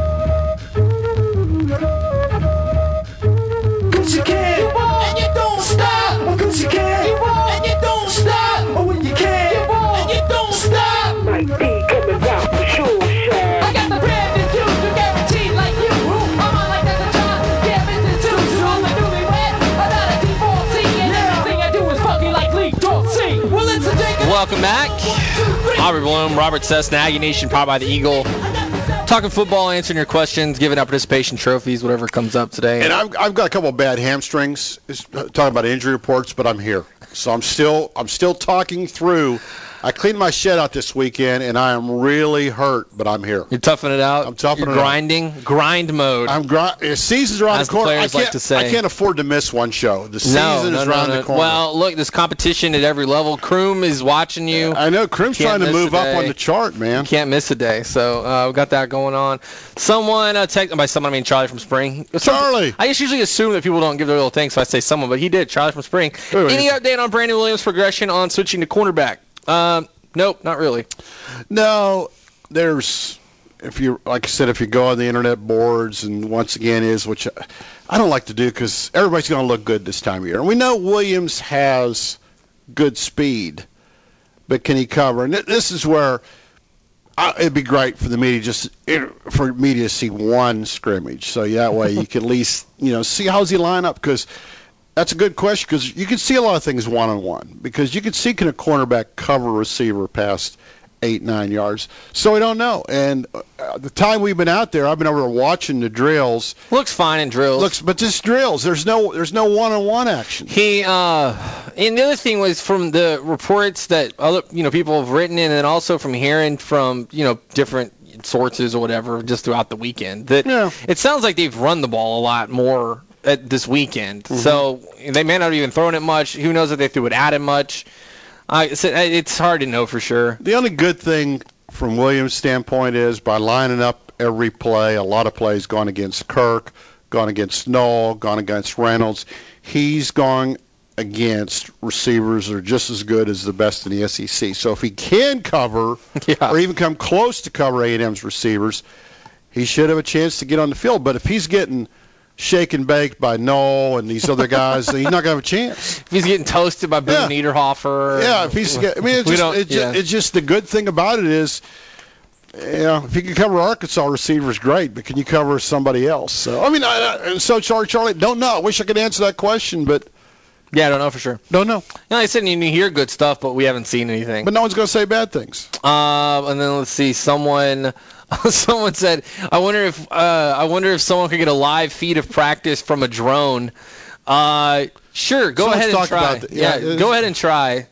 Cause you can, and you don't stop. Cause you can, and you don't stop. Oh, when you can, and you don't stop. Like D coming out for sure. I got the brand new dude, you guaranteed like you. I'm on like that's a job. Yeah, Mister Two, so I'm a newlywed. I'm not a divorcee, and everything I do is fucking like Lee Dorsey. Well, it's a day. Welcome back. Aubrey Bloom, Robert Cessna, Aggie Nation, powered by the Eagle. Talking football, answering your questions, giving out participation trophies, whatever comes up today. And I've, I've got a couple of bad hamstrings. It's talking about injury reports, but I'm here, so I'm still I'm still talking through I cleaned my shed out this weekend, and I am really hurt, but I'm here. You're toughing it out. I'm toughing You're it grinding, out. grind mode. I'm grind. Season's around As the corner. The players I can't. like to say. I can't afford to miss one show. The season no, no, is no, around no. the corner. Well, look, there's competition at every level. Kroom is watching you. I know Kroom's trying to move up on the chart, man. You can't miss a day. So uh, we got that going on. Someone uh, text by someone I mean Charlie from Spring. Charlie. I just usually assume that people don't give their little things, so I say someone, but he did. Charlie from Spring. Wait, wait. Any update on Brandon Williams' progression on switching to cornerback? Um, nope, not really. No, there's, if you, like I said, if you go on the internet boards, and once again is, which I don't like to do because everybody's going to look good this time of year. And we know Williams has good speed, but can he cover? And this is where I, it'd be great for the media just for media to see one scrimmage, so that way you can at least, you know, see how's he line up, because that's a good question, because you can see a lot of things one-on-one, because you can see can a cornerback cover a receiver past eight, nine yards. So we don't know. And uh, the time we've been out there, I've been over there watching the drills. Looks fine in drills. Looks, but just drills. There's no, there's no one-on-one action. He, uh, and the other thing was from the reports that other, you know, people have written in, and also from hearing from, you know, different sources or whatever just throughout the weekend, that yeah. it sounds like they've run the ball a lot more at this weekend. Mm-hmm. So they may not have even thrown it much. Who knows if they threw it at him much. Uh, it's hard to know for sure. The only good thing from Williams' standpoint is by lining up every play, a lot of plays gone against Kirk, gone against Knoll, gone against Reynolds. He's gone against receivers that are just as good as the best in the S E C. So if he can cover yeah. or even come close to cover A and M's receivers, he should have a chance to get on the field. But if he's getting shake and baked by Knoll and these other guys, he's not going to have a chance. If he's getting toasted by Boone yeah. Niederhofer. Yeah, if he's, I mean, it's just, it's, yeah. just, it's just the good thing about it is, you know, if you can cover Arkansas receivers, great, but can you cover somebody else? So, I mean, I, I, so Charlie, Charlie, don't know. I wish I could answer that question, but yeah, I don't know for sure. Don't know. You know, I said you hear good stuff, but we haven't seen anything. But no one's going to say bad things. Uh, and then let's see, someone. Someone said, "I wonder if uh, I wonder if someone could get a live feed of practice from a drone." Uh, sure, go Someone's ahead and try. About the, yeah, yeah, go ahead and try.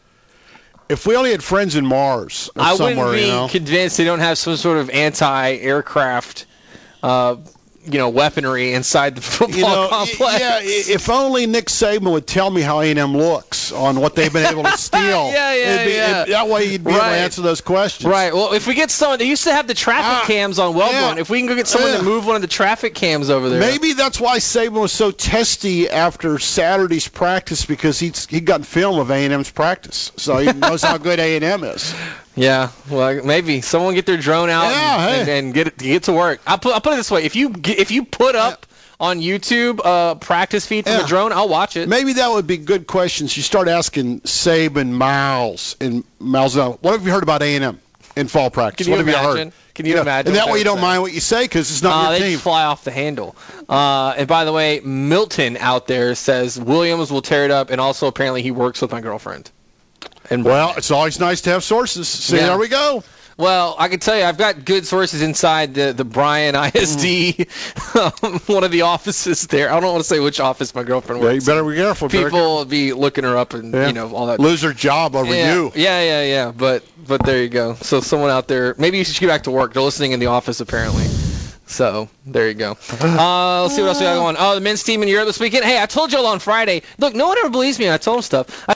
If we only had friends in Mars, or I somewhere, wouldn't be you know? convinced they don't have some sort of anti-aircraft, uh, you know, weaponry inside the football you know, complex. Yeah, if only Nick Saban would tell me how A and M looks on what they've been able to steal. yeah, yeah, It'd be, yeah. It, that way you'd be right. able to answer those questions. Right. Well, if we get someone, they used to have the traffic ah, cams on Wellborn. yeah. If we can go get someone yeah. to move one of the traffic cams over there. Maybe that's why Saban was so testy after Saturday's practice, because he's he'd gotten film of A and M's practice, so he knows how good A and M is. Yeah, well, maybe someone get their drone out yeah, and, hey. and, and get it get to work. I'll put I'll put it this way: if you get, if you put up yeah. on YouTube uh, practice feed from yeah. the drone, I'll watch it. Maybe that would be good questions. You start asking Saban, Miles, and Miles. What have you heard about A and M in fall practice? Can you what have imagine? you heard? Can you yeah. imagine? And that way you don't say? mind what you say because it's not uh, your they team. Just fly off the handle. Uh, and by the way, Milton out there says Williams will tear it up, and also apparently he works with my girlfriend. And well, it's always nice to have sources. See, yeah. there we go. Well, I can tell you, I've got good sources inside the, the Bryan I S D, mm. um, one of the offices there. I don't want to say which office my girlfriend works. Yeah, you better be careful. People will be looking her up and, yeah. you know, all that. Lose her job over yeah. you. Yeah, yeah, yeah. But but there you go. So someone out there, maybe you should get back to work. They're listening in the office, apparently. So, there you go. Uh, let's see what else we got going on. Oh, the men's team in Europe this weekend. Hey, I told y'all on Friday. Look, no one ever believes me. I told them stuff. I